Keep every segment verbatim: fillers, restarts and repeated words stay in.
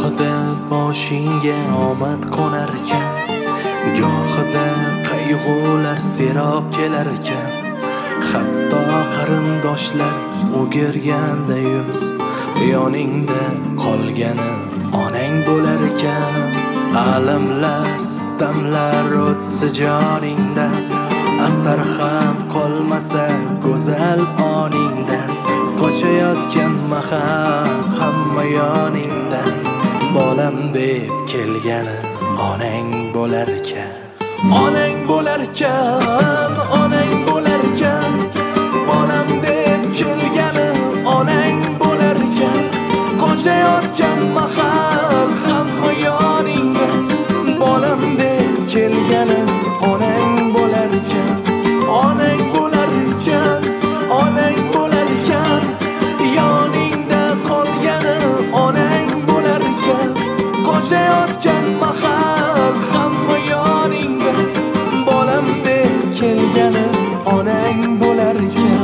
gohida boshingga omad qo'narkan, gohida qayg'ular serob kelarkan. Hatto qarindoshlar o'girganda yuz, yoningda qolgani onang bo'lar ekan. Alamlar, sitamlar o'tsa joningdan, asar ham qolmasa go'zal oningdan. Qochayotgan mahal hamma yoningdan, bolam deb kelgani onang bo'lar ekan. Onang bo'lar ekan, onang bo'lar ekan, bolam deb kelgani onang bo'lar ekan. Qochayotgan mahal hamma yoningdan, bolam deb kelgani onang bo'lar ekan. Onang bo'lar ekan, onang bo'lar ekan, yoningda qolgani onang bo'lar ekan. Qochayotgan mahal hamma yoningda, bolam deb kelgani onang bo'lar ekan.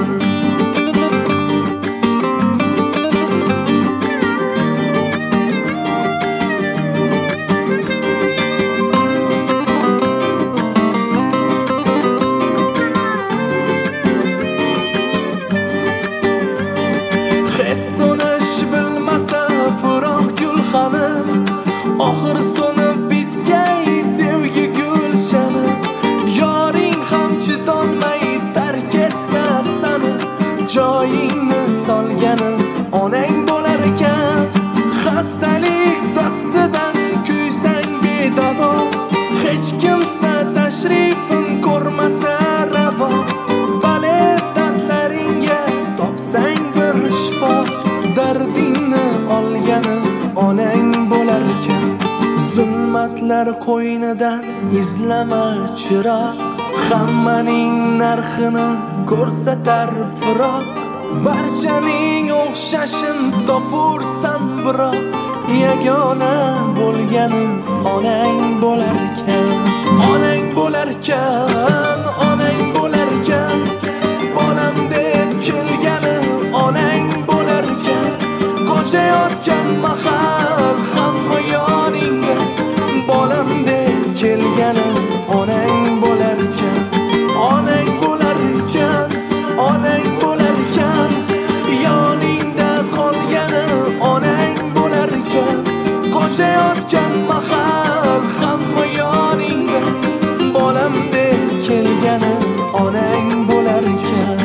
Oxir so'nib bitgay sevgi gulshani, yoring ham chidolmay tark etsa sani, joyingni solgani onang bo'lar ekan. Xastalik dastidan kuysang bedavo, hech kimsa tashrifin ko'rmasa ravo. Vale dardlaringga topsang bir shifo, dardingni olgani onang bo'lar ekan. Zulmatlar qo'ynidan izlama chiroq, hammaning narxini ko'rsatar firoq. Barchaning o'xshashin topursan biroq, yagona bo'lgani onang bo'lar ekan. Onang bo'lar ekan, onang bo'lar ekan, bolam deb kelgani onang bo'lar ekan. Qochayotgan mahal hamma yoningda, bolam deb kelgani onang bo'lar ekan. Onang bo'lar ekan, onang bo'lar ekan, yoningda qolgani onang bo'lar ekan. Qochayotgan mahal hamma yoningda, bolam deb kelgani onang bo'lar ekan.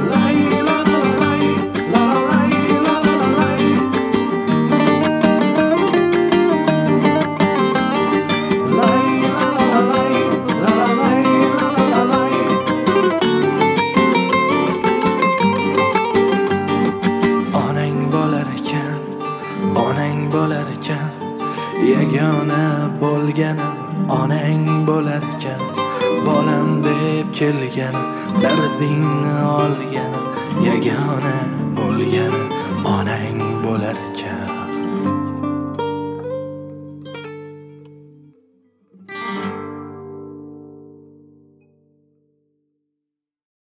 Onang bo'lar ekan, yagona bo'lgani onang bo'lar ekan. Bolam deb kelgani, dardingni olgani, yagona bo'lgani onang bo'lar ekan.